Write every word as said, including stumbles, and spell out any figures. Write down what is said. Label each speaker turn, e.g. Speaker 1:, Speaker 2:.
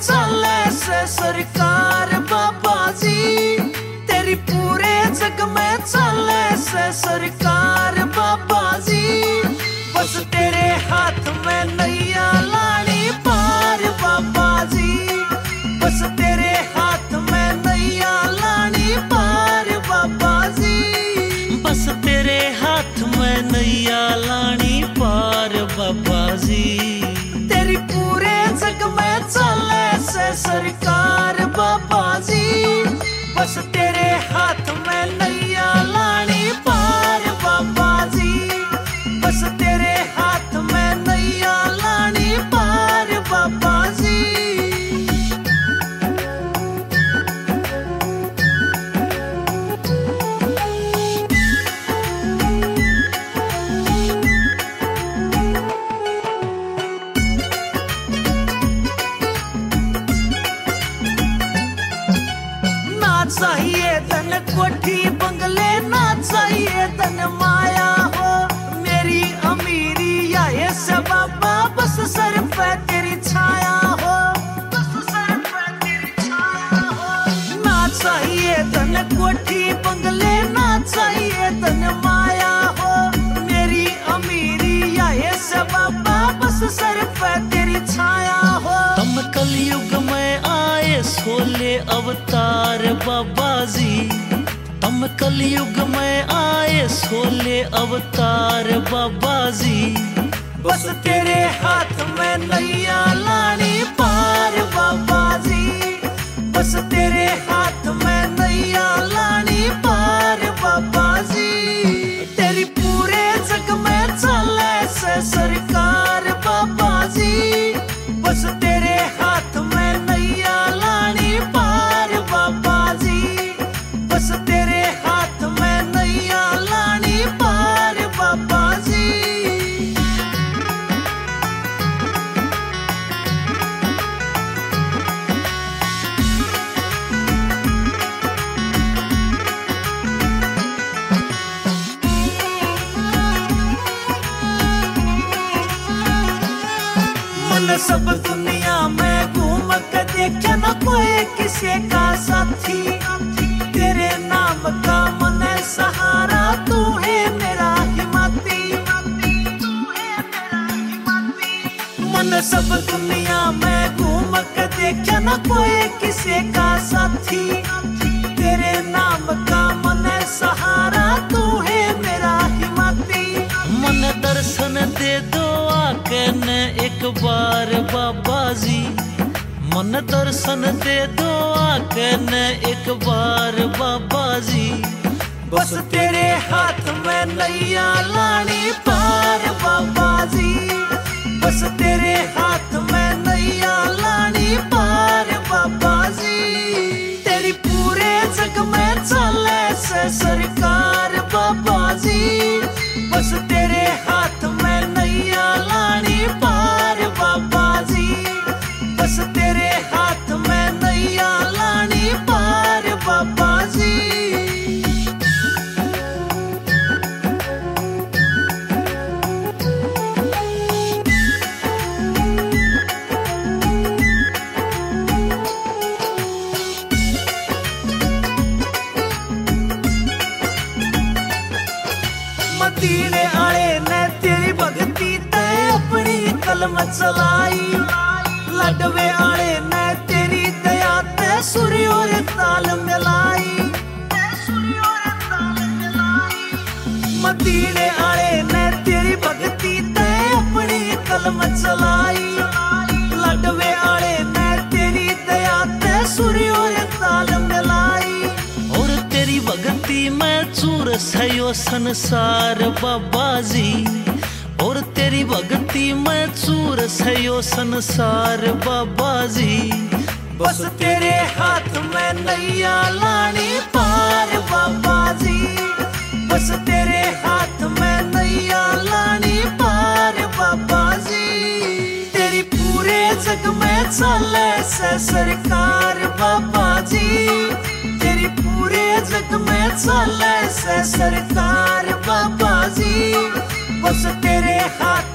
Speaker 1: चले से सरकार बाबा जी, तेरी पूरे जग में चले से सरकार बाबा जी। बस तेरे हाथ में नैया लानी पार बाबा जी, बस तेरे हाथ में नैया लानी पार बाबा जी, बस तेरे हाथ में नैया लानी पार बाबा जी। तेरी पूरे जग में चले से सरकार बाबा जी, बस तेरे हाथ में नैया लानी पार बाबा जी, बस तेरे हाथ में नैया लानी पार बाबा जी। चाहिए धन कोठी बंगले, ना चाहिए धन माया हो, मेरी अमीरी या ये सब बाबा बस सर पे तेरी छाया हो, बस सर पे तेरी छाया हो। ना चाहिए धन कोठी बंगले, ना चाहिए धन माया हो, मेरी अमीरी या ये सब बाबा बस सर पे तेरी छाया हो। तुम कलयुग में आए सोले अवतार बाबा जी, तुम कलयुग में आए सोले अवतार बाबा जी। बस तेरे हाथ में नैया लानी पार बाबा जी, बस तेरे हाथ में नैया लानी पार बाबा जी। तेरी पूरे जग में चले से सरकार बाबा जी, बस तेरे हाथ में नैया लानी पार बाबा जी, बस तेरे हाथ में नैया लानी पार बाबा जी। मन सब दुनिया में घूम के देखे न कोई किसी का साथी, तेरे नाम का मन सहारा, तू है मेरा हिम्मती। मन सब दुनिया में घूम के देखे न कोई किसी का साथी, तेरे नाम का मन सहारा, तू है मेरा हिम्मती। मन दर्शन दे दो आके न एक बार बाबा जी, मन दर्शन दे दो आके न एक बार बाबा जी। बस तेरे हाथ में नैया लानी पार बाबा जी, बस तेरे हाथ में नैया लानी पार बाबा जी। तेरी पूरे जग में चले से सरकार बाबा जी, बस तेरे हाथ में नैया लानी पार बाबा जी, बस तेरे हाथ में नैया लानी पार बाबा जी। मदीने आले ने तेरी भगती ते अपनी कलम चलाई, लडवे आले ने तेरी दया ते सुर और ताल मिलाई। मदीने आले ने तेरी भगती ते अपनी कलम चलाई, लडवे आले ने तेरी दया ते सुर और ताल मिलाई। और तेरी भगती में चूर सयो संसार बाबा जी, और तेरी भक्ति में चूर सयो संसार बाबा जी। बस तेरे हाथ में नैया लानी पार बाबा जी, बस तेरे हाथ में नैया लानी पार बाबा जी। तेरी पूरे जग में चले से सरकार बाबा जी, तेरी पूरे जग में चले से सरकार बाबा जी। बस तेरे हाथ